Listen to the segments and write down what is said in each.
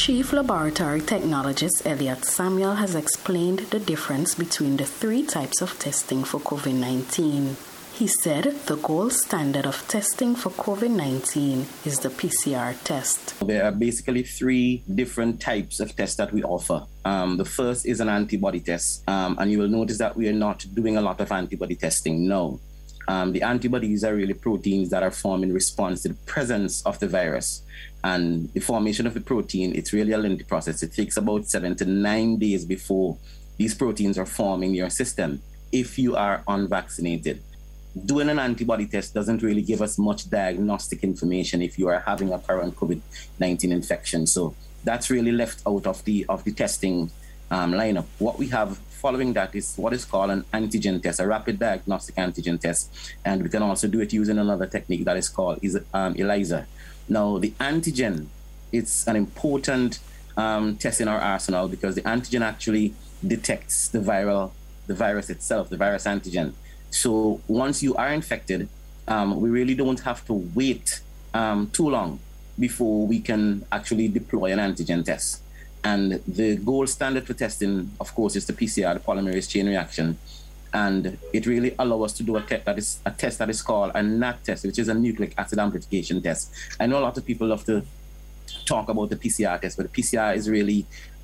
Chief Laboratory Technologist Elliot Samuel has explained the difference between the three types of testing for COVID-19. He said the gold standard of testing for COVID-19 is the PCR test. There are basically three different types of tests that we offer. The first is an antibody test, and you will notice that we are not doing a lot of antibody testing now. The antibodies are really proteins that are formed in response to the presence of the virus. And the formation of the protein, it's really a lengthy process. It takes about 7 to 9 days before these proteins are forming in your system if you are unvaccinated. Doing an antibody test doesn't really give us much diagnostic information if you are having a current COVID-19 infection. So that's really left out of the testing lineup. What we have following that is what is called an antigen test, a rapid diagnostic antigen test. And we can also do it using another technique that is called ELISA. Now, the antigen, it's an important test in our arsenal because the antigen actually detects the virus itself, the virus antigen. So once you are infected, we really don't have to wait too long before we can actually deploy an antigen test. And the gold standard for testing, of course, is the PCR, the polymerase chain reaction. And it really allows us to do a test that is called a NAT test, which is a nucleic acid amplification test. I know a lot of people love to talk about the PCR test, but the PCR is really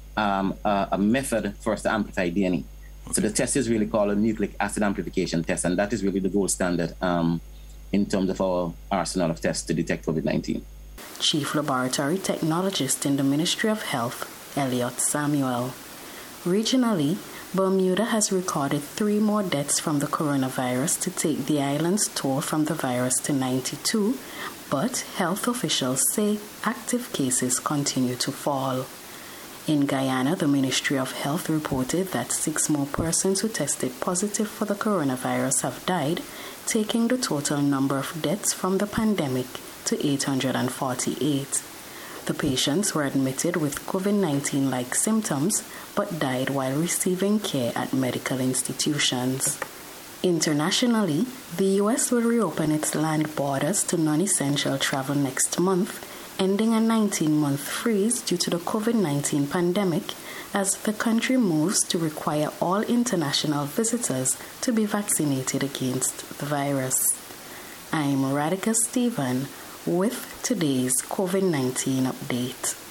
a method for us to amplify DNA. So the test is really called a nucleic acid amplification test, and that is really the gold standard in terms of our arsenal of tests to detect COVID-19. Chief Laboratory Technologist in the Ministry of Health, Elliot Samuel. Regionally, Bermuda has recorded 3 more deaths from the coronavirus to take the island's toll from the virus to 92, but health officials say active cases continue to fall. In Guyana, the Ministry of Health reported that 6 more persons who tested positive for the coronavirus have died, taking the total number of deaths from the pandemic to 848. The patients were admitted with COVID-19-like symptoms but died while receiving care at medical institutions. Internationally, the U.S. will reopen its land borders to non-essential travel next month, ending a 19-month freeze due to the COVID-19 pandemic as the country moves to require all international visitors to be vaccinated against the virus. I'm Radhika Stephen with today's COVID-19 update.